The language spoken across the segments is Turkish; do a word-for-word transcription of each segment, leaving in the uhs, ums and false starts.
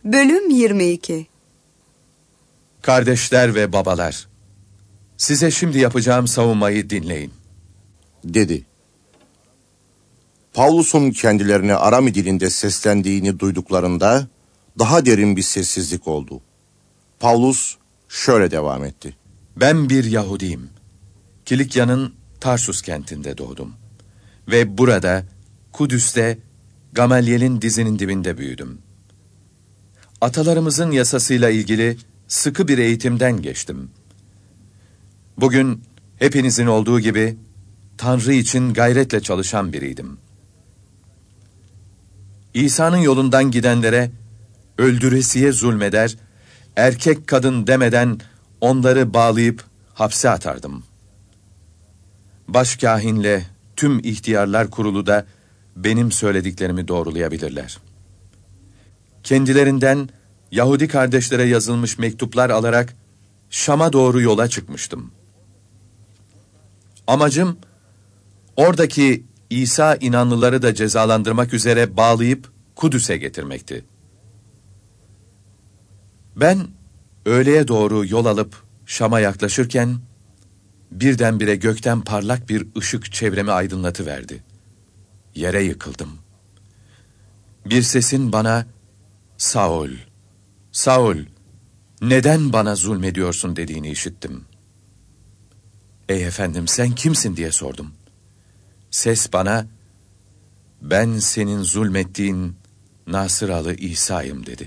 Bölüm yirmi iki. Kardeşler ve babalar, size şimdi yapacağım savunmayı dinleyin, dedi. Pavlus'un kendilerine Arami dilinde seslendiğini duyduklarında daha derin bir sessizlik oldu. Pavlus şöyle devam etti. Ben bir Yahudiyim. Kilikya'nın Tarsus kentinde doğdum. Ve burada, Kudüs'te, Gamaliel'in dizinin dibinde büyüdüm. Atalarımızın yasasıyla ilgili sıkı bir eğitimden geçtim. Bugün hepinizin olduğu gibi Tanrı için gayretle çalışan biriydim. İsa'nın yolundan gidenlere öldüresiye zulmeder, erkek kadın demeden onları bağlayıp hapse atardım. Başkâhinle tüm ihtiyarlar kurulu da benim söylediklerimi doğrulayabilirler. Kendilerinden Yahudi kardeşlere yazılmış mektuplar alarak Şam'a doğru yola çıkmıştım. Amacım, oradaki İsa inanlıları da cezalandırmak üzere bağlayıp Kudüs'e getirmekti. Ben öğleye doğru yol alıp Şam'a yaklaşırken, birdenbire gökten parlak bir ışık çevremi aydınlatıverdi. Yere yıkıldım. Bir sesin bana, "Saul, Saul, neden bana zulmediyorsun?" dediğini işittim. "Ey efendim, sen kimsin?" diye sordum. Ses bana, "Ben senin zulmettiğin Nasıralı İsa'yım." dedi.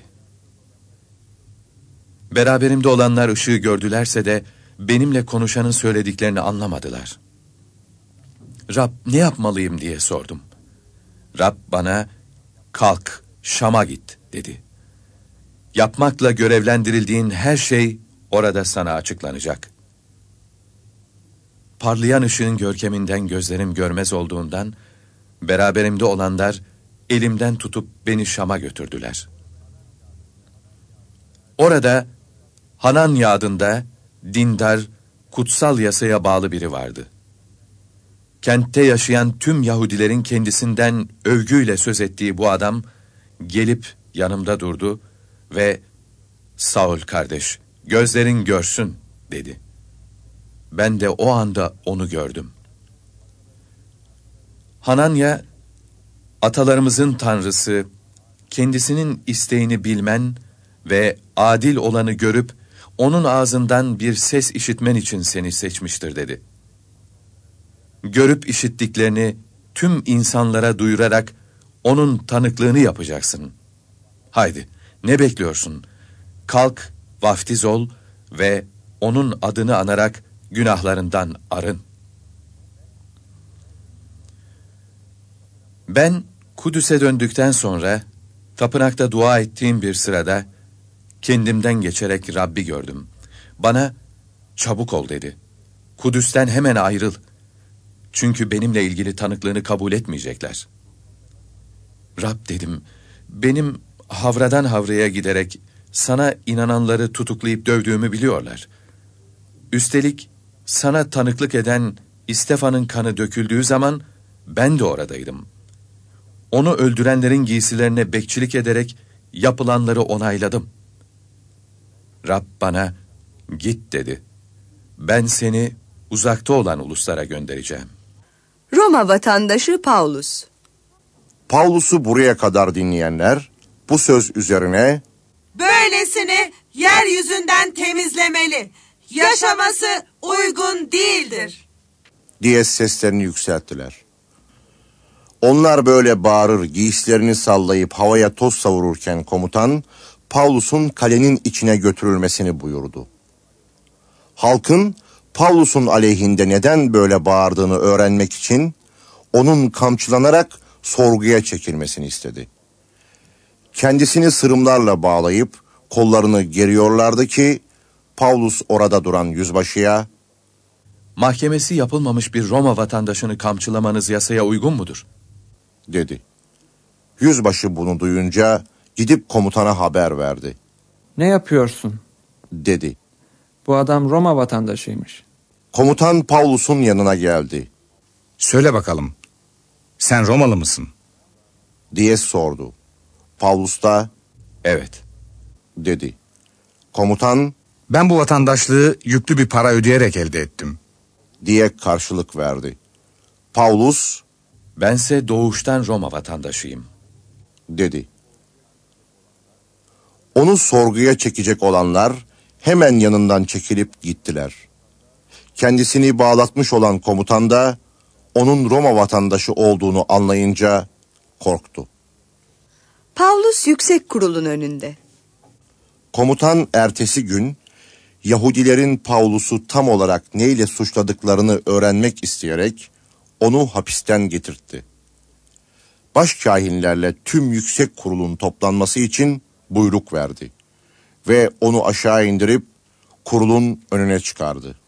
Beraberimde olanlar ışığı gördülerse de benimle konuşanın söylediklerini anlamadılar. "Rab, ne yapmalıyım?" diye sordum. Rab bana, "Kalk, Şam'a git." dedi. Yapmakla görevlendirildiğin her şey orada sana açıklanacak. Parlayan ışığın görkeminden gözlerim görmez olduğundan, beraberimde olanlar elimden tutup beni Şam'a götürdüler. Orada Hananya adında dindar, kutsal yasaya bağlı biri vardı. Kentte yaşayan tüm Yahudilerin kendisinden övgüyle söz ettiği bu adam, gelip yanımda durdu ve "Saul kardeş, gözlerin görsün." dedi. Ben de o anda onu gördüm. Hananya, atalarımızın Tanrısı, kendisinin isteğini bilmen ve adil olanı görüp, onun ağzından bir ses işitmen için seni seçmiştir dedi. Görüp işittiklerini tüm insanlara duyurarak onun tanıklığını yapacaksın. Haydi, ne bekliyorsun? Kalk, vaftiz ol ve onun adını anarak günahlarından arın. Ben Kudüs'e döndükten sonra tapınakta dua ettiğim bir sırada kendimden geçerek Rabbi gördüm. Bana "Çabuk ol." dedi. "Kudüs'ten hemen ayrıl. Çünkü benimle ilgili tanıklığını kabul etmeyecekler." "Rab," dedim, "benim havradan havraya giderek sana inananları tutuklayıp dövdüğümü biliyorlar. Üstelik sana tanıklık eden İstefan'ın kanı döküldüğü zaman ben de oradaydım. Onu öldürenlerin giysilerine bekçilik ederek yapılanları onayladım." Rab bana "Git." dedi. "Ben seni uzakta olan uluslara göndereceğim." Roma vatandaşı Pavlus. Pavlus'u buraya kadar dinleyenler bu söz üzerine "Böylesini yeryüzünden temizlemeli. Yaşaması uygun değildir." diye seslerini yükselttiler. Onlar böyle bağırır, giysilerini sallayıp havaya toz savururken komutan, Pavlus'un kalenin içine götürülmesini buyurdu. Halkın Pavlus'un aleyhinde neden böyle bağırdığını öğrenmek için onun kamçılanarak sorguya çekilmesini istedi. Kendisini sırımlarla bağlayıp kollarını geriyorlardı ki Pavlus orada duran yüzbaşıya "Mahkemesi yapılmamış bir Roma vatandaşını kamçılamanız yasaya uygun mudur?" dedi. Yüzbaşı bunu duyunca gidip komutana haber verdi. "Ne yapıyorsun?" dedi. "Bu adam Roma vatandaşıymış." Komutan Pavlus'un yanına geldi. "Söyle bakalım, sen Romalı mısın?" diye sordu. Pavlus da "Evet." dedi. Komutan Ben bu vatandaşlığı yüklü bir para ödeyerek elde ettim. diye karşılık verdi. Paulus Bense doğuştan Roma vatandaşıyım. dedi. Onu sorguya çekecek olanlar hemen yanından çekilip gittiler. Kendisini bağlatmış olan komutan da onun Roma vatandaşı olduğunu anlayınca korktu. Pavlus yüksek kurulun önünde. Komutan ertesi gün Yahudilerin Pavlus'u tam olarak neyle suçladıklarını öğrenmek isteyerek onu hapisten getirtti. Başkâhinlerle tüm yüksek kurulun toplanması için buyruk verdi ve onu aşağı indirip kurulun önüne çıkardı.